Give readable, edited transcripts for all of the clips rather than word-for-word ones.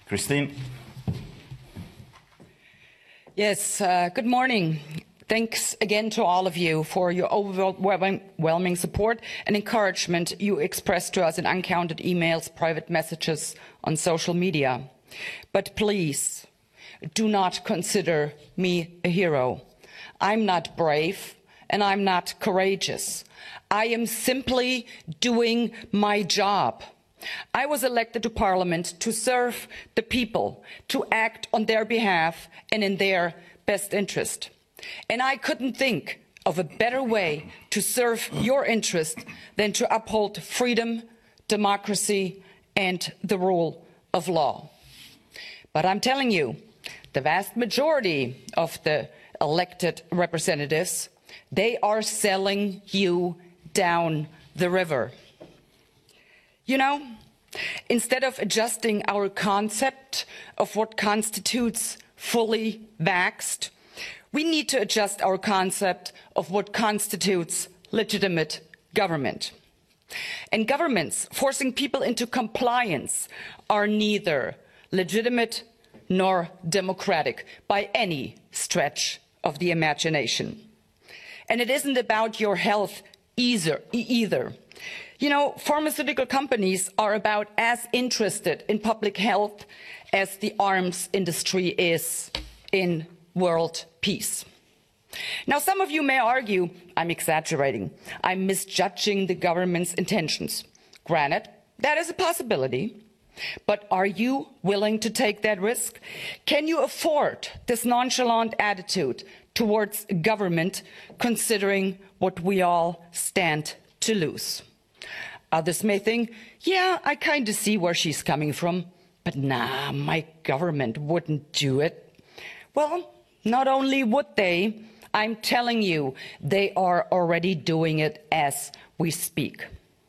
Christine. Yes, good morning. Thanks again to all of you for your overwhelming support and encouragement you expressed to us in uncounted emails, private messages on social media. But please, do not consider me a hero. I'm not brave and I'm not courageous. I am simply doing my job. I was elected to Parliament to serve the people, to act on their behalf and in their best interest. And I couldn't think of a better way to serve your interest than to uphold freedom, democracy and the rule of law. But I'm telling you, the vast majority of the elected representatives, they are selling you down the river. You know, instead of adjusting our concept of what constitutes fully vaxxed, we need to adjust our concept of what constitutes legitimate government. And governments forcing people into compliance are neither legitimate nor democratic by any stretch of the imagination. And it isn't about your health either. You know, pharmaceutical companies are about as interested in public health as the arms industry is in world peace. Now, some of you may argue I'm exaggerating. I'm misjudging the government's intentions. Granted, that is a possibility. But are you willing to take that risk? Can you afford this nonchalant attitude towards government, considering what we all stand to lose? Others may think, yeah, I kind of see where she's coming from, but nah, my government wouldn't do it. Well, not only would they, I'm telling you, they are already doing it as we speak.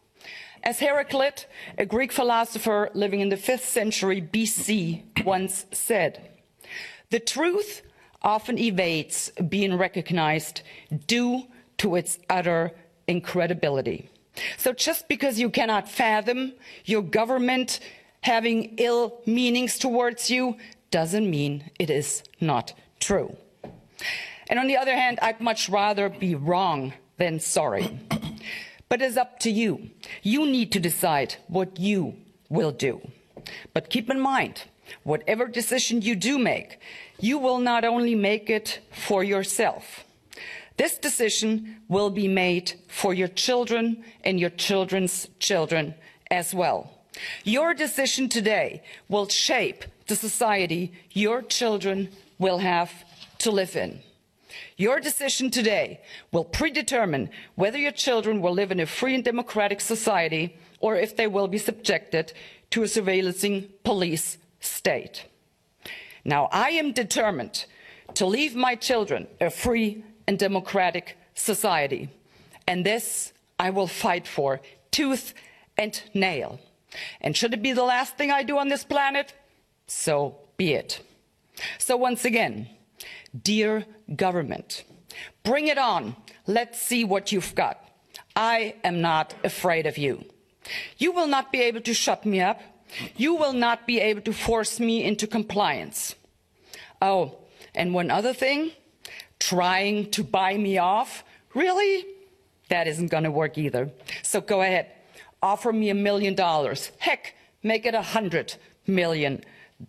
As Heraclit, a Greek philosopher living in the 5th century BC, once said, "The truth often evades being recognized due to its utter incredibility." So just because you cannot fathom your government having ill meanings towards you doesn't mean it is not true. And on the other hand, I'd much rather be wrong than sorry. But it's up to you. You need to decide what you will do. But keep in mind, whatever decision you do make, you will not only make it for yourself. This decision will be made for your children and your children's children as well. Your decision today will shape the society your children will have to live in. Your decision today will predetermine whether your children will live in a free and democratic society or if they will be subjected to a surveillancing police state. Now, I am determined to leave my children a free and democratic society, and this I will fight for tooth and nail. And should it be the last thing I do on this planet, so be it. So once again, dear government, bring it on. Let's see what you've got. I am not afraid of you. You will not be able to shut me up. You will not be able to force me into compliance. Oh, and one other thing, trying to buy me off, really? That isn't going to work either. So go ahead, offer me $1 million. Heck, make it $100 million.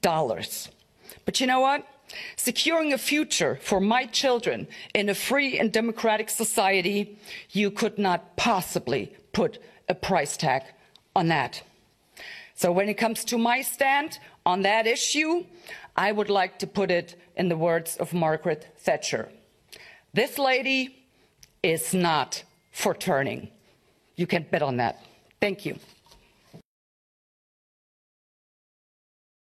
But you know what? Securing a future for my children in a free and democratic society, you could not possibly put a price tag on that. So when it comes to my stand on that issue, I would like to put it in the words of Margaret Thatcher. This lady is not for turning. You can bet on that. Thank you.